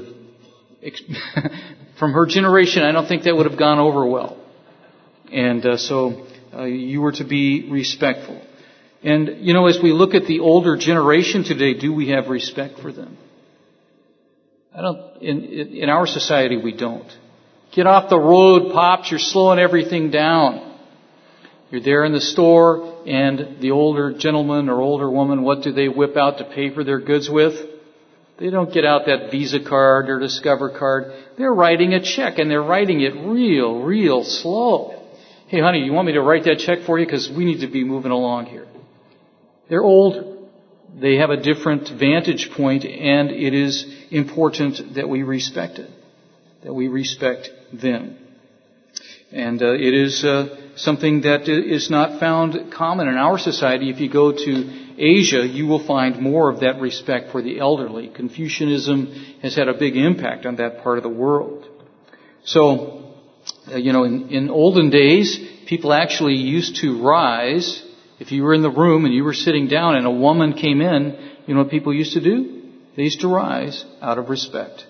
from her generation, I don't think that would have gone over well. And uh, so uh, you were to be respectful. And, you know, as we look at the older generation today, do we have respect for them? I don't, in, in our society, we don't. Get off the road, Pops, you're slowing everything down. You're there in the store, and the older gentleman or older woman, what do they whip out to pay for their goods with? They don't get out that Visa card or Discover card. They're writing a check, and they're writing it real, real slow. Hey, honey, you want me to write that check for you? Because we need to be moving along here. They're older. They have a different vantage point, and it is important that we respect it, that we respect them. And uh, it is uh, something that is not found common in our society. If you go to Asia, you will find more of that respect for the elderly. Confucianism has had a big impact on that part of the world. So, uh, you know, in, in olden days, people actually used to rise If you were in the room and you were sitting down and a woman came in, you know what people used to do? They used to rise out of respect.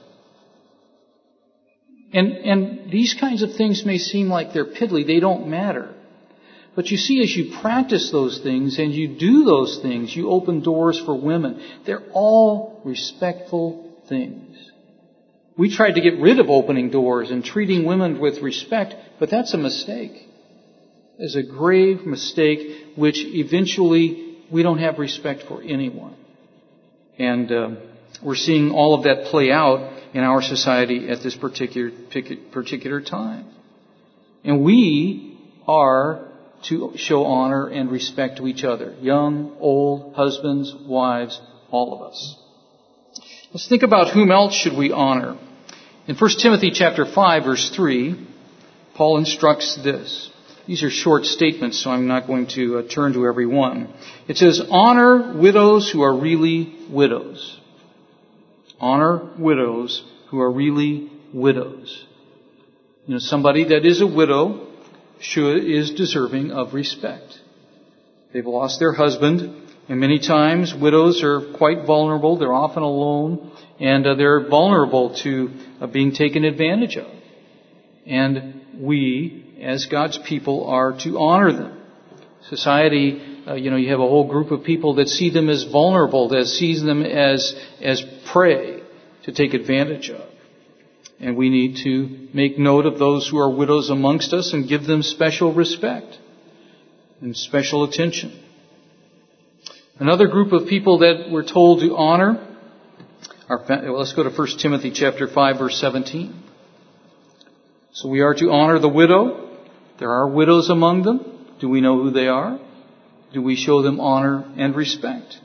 And, and these kinds of things may seem like they're piddly. They don't matter. But you see, as you practice those things and you do those things, you open doors for women. They're all respectful things. We tried to get rid of opening doors and treating women with respect, but that's a mistake. It's a grave mistake which eventually we don't have respect for anyone. And uh, we're seeing all of that play out in our society at this particular particular time. And we are to show honor and respect to each other. Young, old, husbands, wives, all of us. Let's think about whom else should we honor. In First Timothy chapter five, verse three, Paul instructs this. These are short statements, so I'm not going to uh, turn to every one. It says, honor widows who are really widows. Honor widows who are really widows. You know, somebody that is a widow should, is deserving of respect. They've lost their husband, and many times widows are quite vulnerable. They're often alone, and uh, they're vulnerable to uh, being taken advantage of. And we, as God's people, are to honor them. Society, uh, you know, you have a whole group of people that see them as vulnerable, that sees them as as prey to take advantage of. And we need to make note of those who are widows amongst us and give them special respect and special attention. Another group of people that we're told to honor are, well, let's go to First Timothy chapter five, verse seventeen. So we are to honor the widow. There are widows among them. Do we know who they are? Do we show them honor and respect?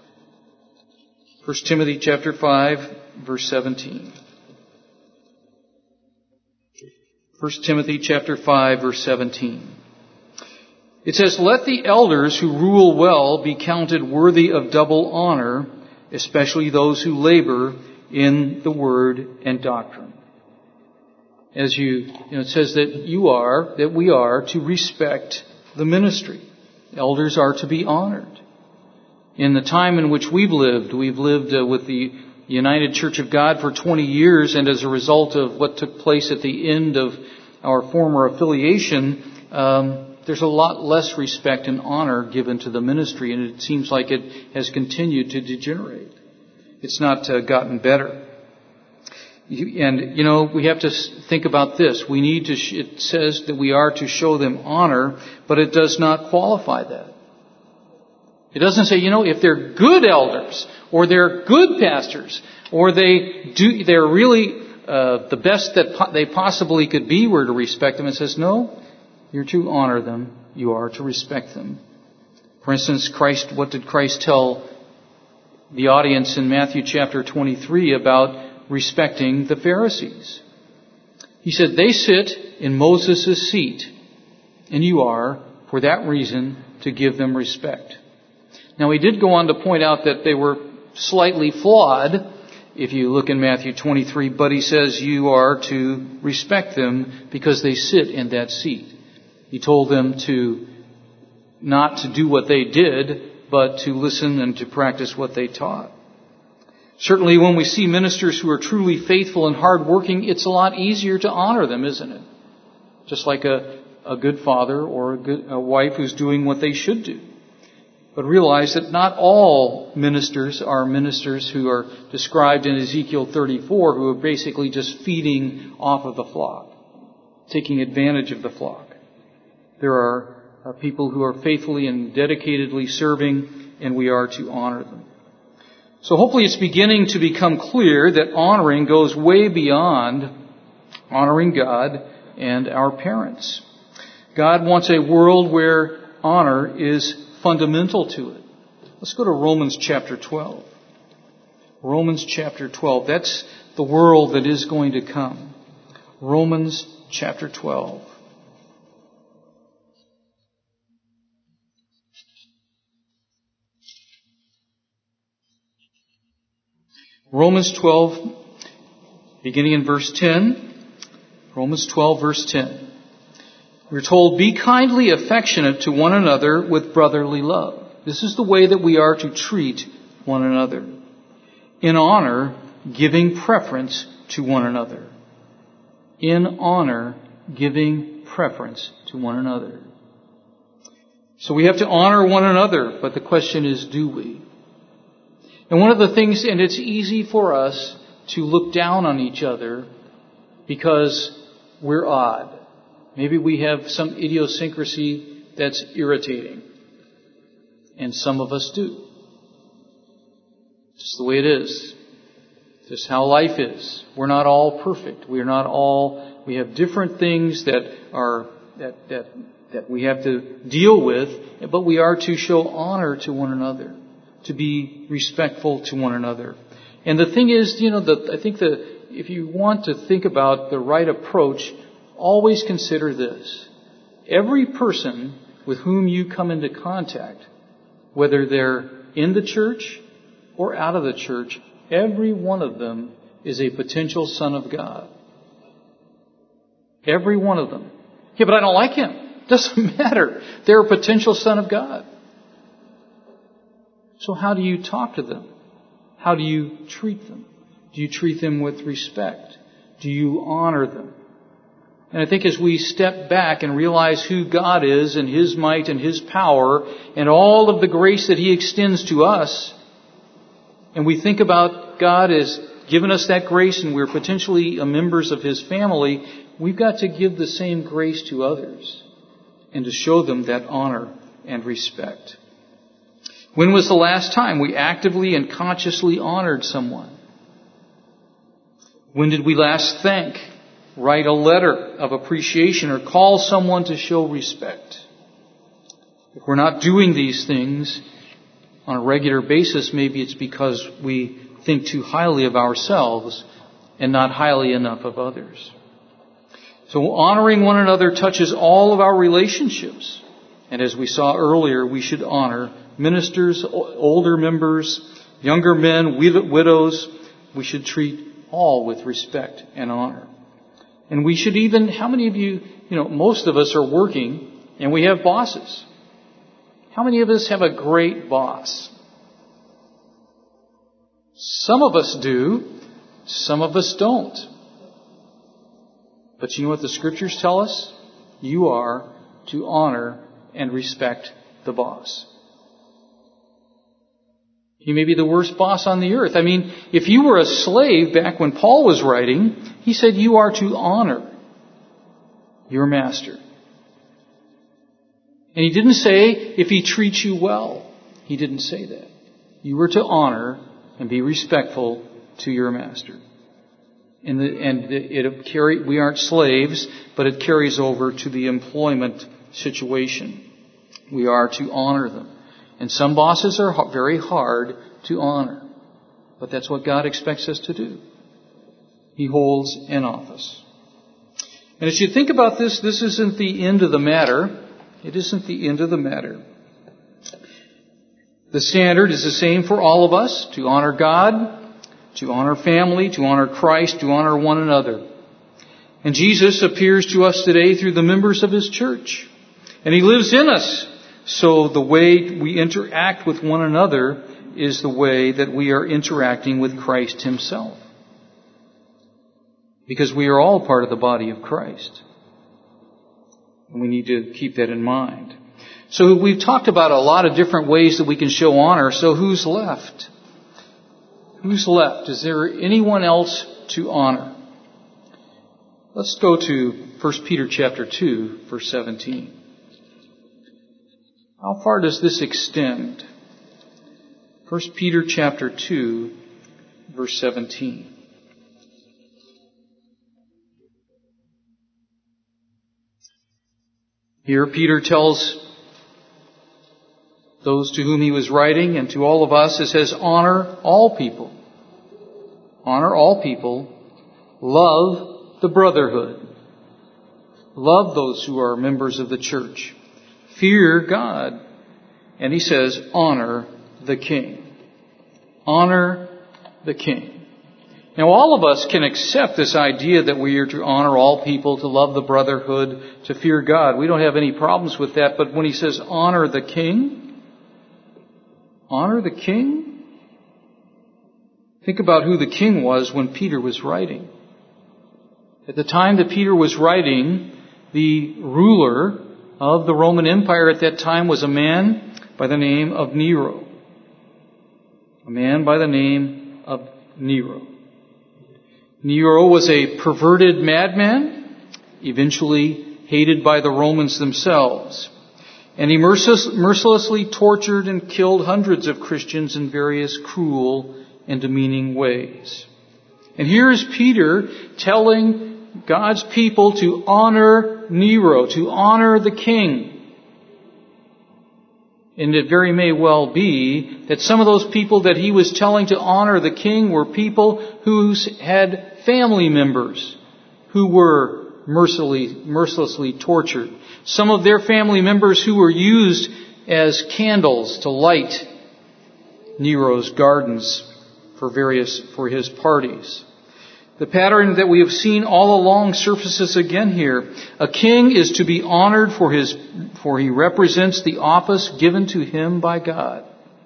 First Timothy chapter five, verse seventeen. First Timothy chapter five, verse seventeen. It says, let the elders who rule well be counted worthy of double honor, especially those who labor in the word and doctrine. As you, you know, it says that you are, that we are to respect the ministry. Elders are to be honored. In the time in which we've lived, we've lived uh, with the United Church of God for twenty years, and as a result of what took place at the end of our former affiliation, um, there's a lot less respect and honor given to the ministry, and it seems like it has continued to degenerate. It's not uh, gotten better. You, and, you know, we have to think about this. We need to, sh- it says that we are to show them honor, but it does not qualify that. It doesn't say, you know, if they're good elders, or they're good pastors, or they do, they're really uh, the best that po- they possibly could be, we're to respect them. It says, no, you're to honor them. You are to respect them. For instance, Christ, what did Christ tell the audience in Matthew chapter twenty-three about respecting the Pharisees? He said, they sit in Moses' seat, and you are, for that reason, to give them respect. Now, he did go on to point out that they were slightly flawed, if you look in Matthew twenty-three, but he says you are to respect them because they sit in that seat. He told them to not to do what they did, but to listen and to practice what they taught. Certainly when we see ministers who are truly faithful and hardworking, it's a lot easier to honor them, isn't it? Just like a, a good father or a, good, a wife who's doing what they should do. But realize that not all ministers are ministers who are described in Ezekiel thirty-four, who are basically just feeding off of the flock, taking advantage of the flock. There are uh, people who are faithfully and dedicatedly serving, and we are to honor them. So hopefully it's beginning to become clear that honoring goes way beyond honoring God and our parents. God wants a world where honor is fundamental to it. Let's go to Romans chapter twelve. Romans chapter twelve. That's the world that is going to come. Romans chapter twelve. Romans twelve, beginning in verse ten. Romans twelve, verse ten. We're told, be kindly affectionate to one another with brotherly love. This is the way that we are to treat one another. In honor, giving preference to one another. In honor, giving preference to one another. So we have to honor one another, but the question is, do we? And one of the things, and it's easy for us to look down on each other because we're odd. Maybe we have some idiosyncrasy that's irritating. And some of us do. Just the way it is. Just how life is. We're not all perfect. We're not all, we have different things that are, that, that, that we have to deal with, but we are to show honor to one another. To be respectful to one another. And the thing is, you know, the, I think that if you want to think about the right approach, always consider this. Every person with whom you come into contact, whether they're in the church or out of the church, every one of them is a potential son of God. Every one of them. Yeah, but I don't like him. Doesn't matter. They're a potential son of God. So how do you talk to them? How do you treat them? Do you treat them with respect? Do you honor them? And I think as we step back and realize who God is and His might and His power and all of the grace that He extends to us, and we think about God as given us that grace and we're potentially members of His family, we've got to give the same grace to others and to show them that honor and respect. When was the last time we actively and consciously honored someone? When did we last thank, write a letter of appreciation, or call someone to show respect? If we're not doing these things on a regular basis, maybe it's because we think too highly of ourselves and not highly enough of others. So honoring one another touches all of our relationships. And as we saw earlier, we should honor ministers, older members, younger men, widows. We should treat all with respect and honor. And we should even, how many of you, you know, most of us are working and we have bosses. How many of us have a great boss? Some of us do. Some of us don't. But you know what the Scriptures tell us? You are to honor and respect the boss. He may be the worst boss on the earth. I mean, if you were a slave back when Paul was writing, he said you are to honor your master. And he didn't say if he treats you well. He didn't say that. You were to honor and be respectful to your master. And, the, and it carry, we aren't slaves, but it carries over to the employment situation. We are to honor them. And some bosses are very hard to honor. But that's what God expects us to do. He holds an office. And as you think about this, this isn't the end of the matter. It isn't the end of the matter. The standard is the same for all of us, to honor God, to honor family, to honor Christ, to honor one another. And Jesus appears to us today through the members of His church. And He lives in us. So the way we interact with one another is the way that we are interacting with Christ Himself. Because we are all part of the body of Christ. And we need to keep that in mind. So we've talked about a lot of different ways that we can show honor. So who's left? Who's left? Is there anyone else to honor? Let's go to First Peter chapter two, verse seventeen. How far does this extend? First Peter chapter two, verse seventeen. Here Peter tells those to whom he was writing and to all of us, it says, honor all people. Honor all people. Love the brotherhood. Love those who are members of the church. Fear God. And he says, honor the king. Honor the king. Now, all of us can accept this idea that we are to honor all people, to love the brotherhood, to fear God. We don't have any problems with that. But when he says honor the king, honor the king? Think about who the king was when Peter was writing. At the time that Peter was writing, the ruler of the Roman Empire at that time was a man by the name of Nero. A man by the name of Nero. Nero was a perverted madman, eventually hated by the Romans themselves. And he merciless, mercilessly tortured and killed hundreds of Christians in various cruel and demeaning ways. And here is Peter telling God's people to honor Nero, to honor the king. And it very may well be that some of those people that he was telling to honor the king were people who had family members who were mercilessly, mercilessly tortured. Some of their family members who were used as candles to light Nero's gardens for various, for his parties. The pattern that we have seen all along surfaces again here. A king is to be honored for his, for he represents the office given to him by God.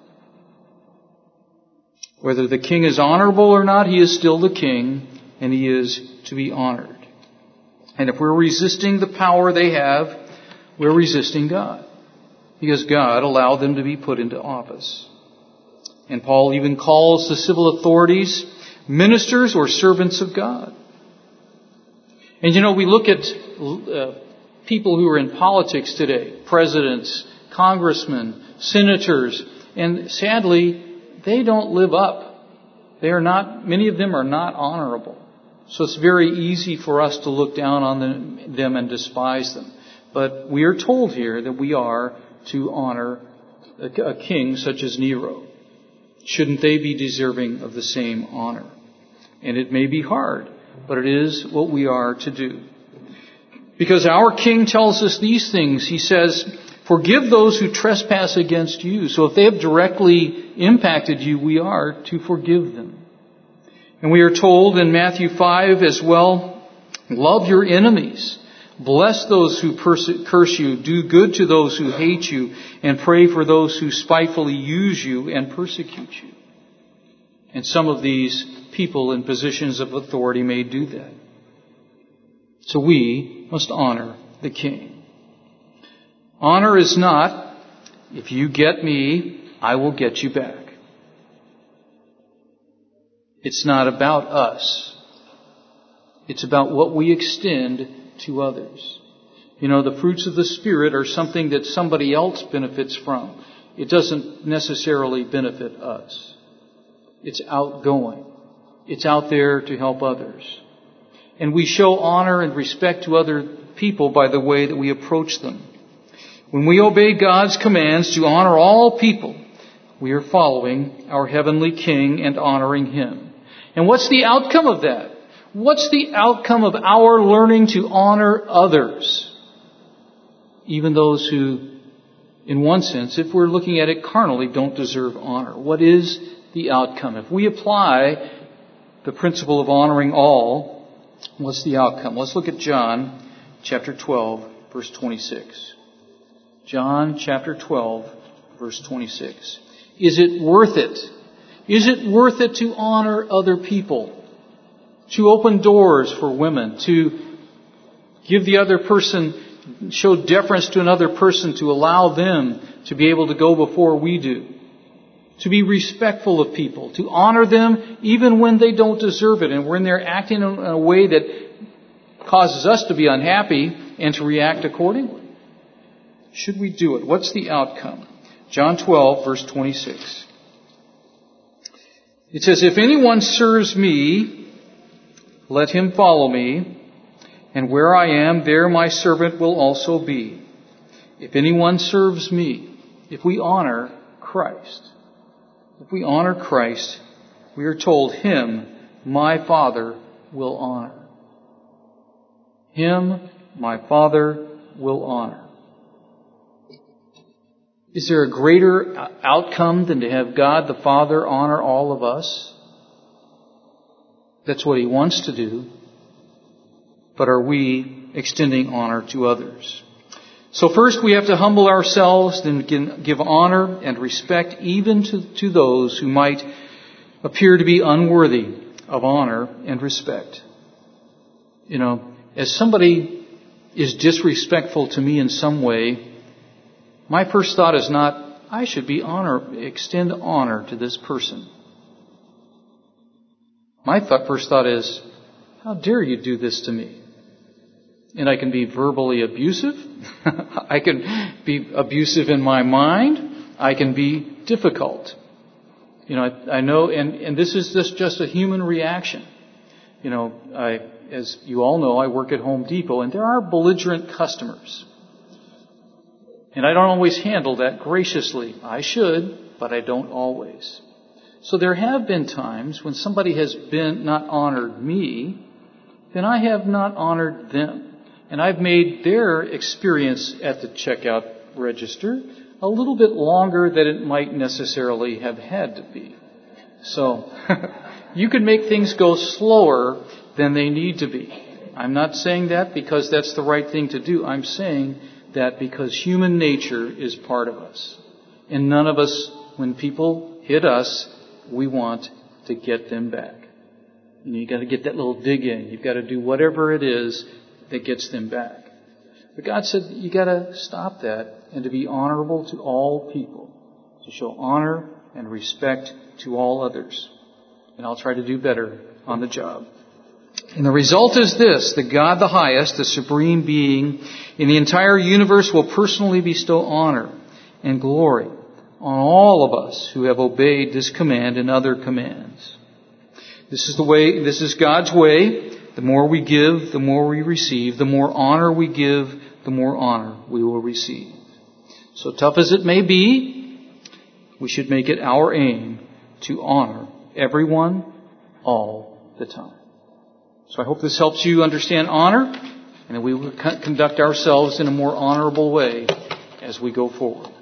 Whether the king is honorable or not, he is still the king, and he is to be honored. And if we're resisting the power they have, we're resisting God, because God allowed them to be put into office. And Paul even calls the civil authorities ministers or servants of God. And you know, we look at uh, people who are in politics today, presidents, congressmen, senators, and sadly, they don't live up. They are not, many of them are not honorable. So it's very easy for us to look down on them, them and despise them. But we are told here that we are to honor a, a king such as Nero. Shouldn't they be deserving of the same honor? And it may be hard, but it is what we are to do. Because our king tells us these things. He says, forgive those who trespass against you. So if they have directly impacted you, we are to forgive them. And we are told in Matthew five as well, love your enemies. Bless those who perse- curse you. Do good to those who hate you. And pray for those who spitefully use you and persecute you. And some of these people in positions of authority may do that. So we must honor the king. Honor is not, if you get me, I will get you back. It's not about us. It's about what we extend to others. You know, the fruits of the Spirit are something that somebody else benefits from. It doesn't necessarily benefit us. It's outgoing. It's out there to help others. And we show honor and respect to other people by the way that we approach them. When we obey God's commands to honor all people, we are following our heavenly King and honoring Him. And what's the outcome of that? What's the outcome of our learning to honor others? Even those who, in one sense, if we're looking at it carnally, don't deserve honor. What is the outcome? If we apply the principle of honoring all, what's the outcome? Let's look at John chapter twelve, verse twenty-six. John chapter twelve, verse twenty-six. Is it worth it? Is it worth it to honor other people? To open doors for women? To give the other person, show deference to another person, to allow them to be able to go before we do? To be respectful of people, to honor them even when they don't deserve it and when they're acting in a way that causes us to be unhappy and to react accordingly. Should we do it? What's the outcome? John twelve, verse twenty-six. It says, if anyone serves me, let him follow me, and where I am, there my servant will also be. If anyone serves me, if we honor Christ, If we honor Christ, we are told Him, my Father, will honor. Him, my Father, will honor. Is there a greater outcome than to have God the Father honor all of us? That's what He wants to do. But are we extending honor to others? So first we have to humble ourselves, then give honor and respect even to, to those who might appear to be unworthy of honor and respect. You know, as somebody is disrespectful to me in some way, my first thought is not, I should be honor, extend honor to this person. My thought, first thought is, how dare you do this to me? And I can be verbally abusive. I can be abusive in my mind. I can be difficult. You know, I, I know, and, and this is just, just a human reaction. You know, I, as you all know, I work at Home Depot, and there are belligerent customers. And I don't always handle that graciously. I should, but I don't always. So there have been times when somebody has been not honored me, then I have not honored them. And I've made their experience at the checkout register a little bit longer than it might necessarily have had to be. So you can make things go slower than they need to be. I'm not saying that because that's the right thing to do. I'm saying that because human nature is part of us. And none of us, when people hit us, we want to get them back. You know, you got to get that little dig in. You've got to do whatever it is that gets them back. But God said you got to stop that and to be honorable to all people, to show honor and respect to all others. And I'll try to do better on the job. And the result is this: that God the highest, the supreme being in the entire universe, will personally bestow honor and glory on all of us who have obeyed this command and other commands. This is the way, this is God's way. The more we give, the more we receive. The more honor we give, the more honor we will receive. So tough as it may be, we should make it our aim to honor everyone all the time. So I hope this helps you understand honor, and that we will conduct ourselves in a more honorable way as we go forward.